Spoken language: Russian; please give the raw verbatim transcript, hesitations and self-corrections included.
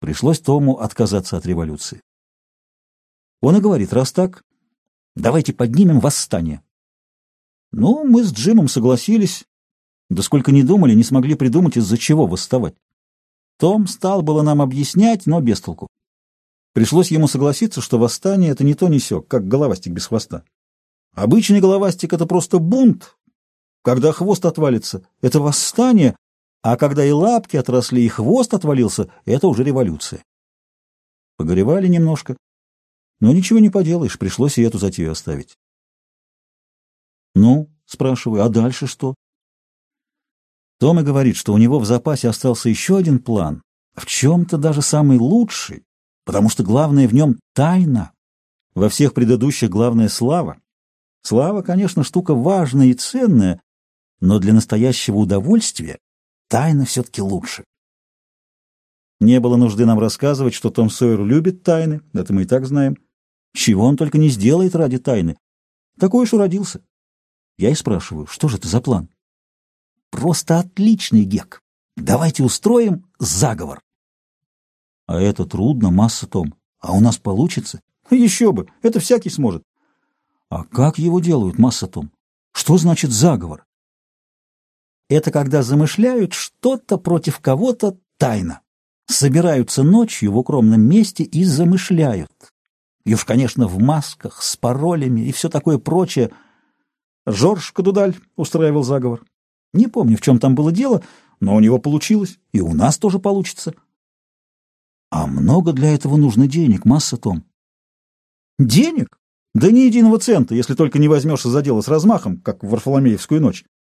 Пришлось Тому отказаться от революции. Он и говорит: раз так, давайте поднимем восстание. Ну, мы с Джимом согласились, да сколько ни думали, не смогли придумать, из-за чего восставать. Том стал было нам объяснять, но без толку. Пришлось ему согласиться, что восстание — это не то ни сё, как головастик без хвоста. Обычный головастик — это просто бунт. Когда хвост отвалится — это восстание, а когда и лапки отросли, и хвост отвалился — это уже революция. Погоревали немножко, но ничего не поделаешь, пришлось и эту затею оставить. «Ну, — спрашиваю, — а дальше что?» Том и говорит, что у него в запасе остался еще один план, в чем-то даже самый лучший, потому что главное в нем — тайна. Во всех предыдущих главное — слава. Слава, конечно, штука важная и ценная, но для настоящего удовольствия тайна все-таки лучше. Не было нужды нам рассказывать, что Том Сойер любит тайны, это мы и так знаем. Чего он только не сделает ради тайны. Такой уж уродился. Я и спрашиваю, что же это за план? Просто отличный, Гек. Давайте устроим заговор. А это трудно, масса, Том. А у нас получится? Еще бы, это всякий сможет. А как его делают, масса, Том? Что значит заговор? Это когда замышляют что-то против кого-то тайно. Собираются ночью в укромном месте и замышляют. И уж, конечно, в масках, с паролями и все такое прочее. Жорж Кадудаль устраивал заговор. Не помню, в чем там было дело, но у него получилось, и у нас тоже получится. А много для этого нужно денег, масса, Том. Денег? Да ни единого цента, если только не возьмешься за дело с размахом, как в Варфоломеевскую ночь.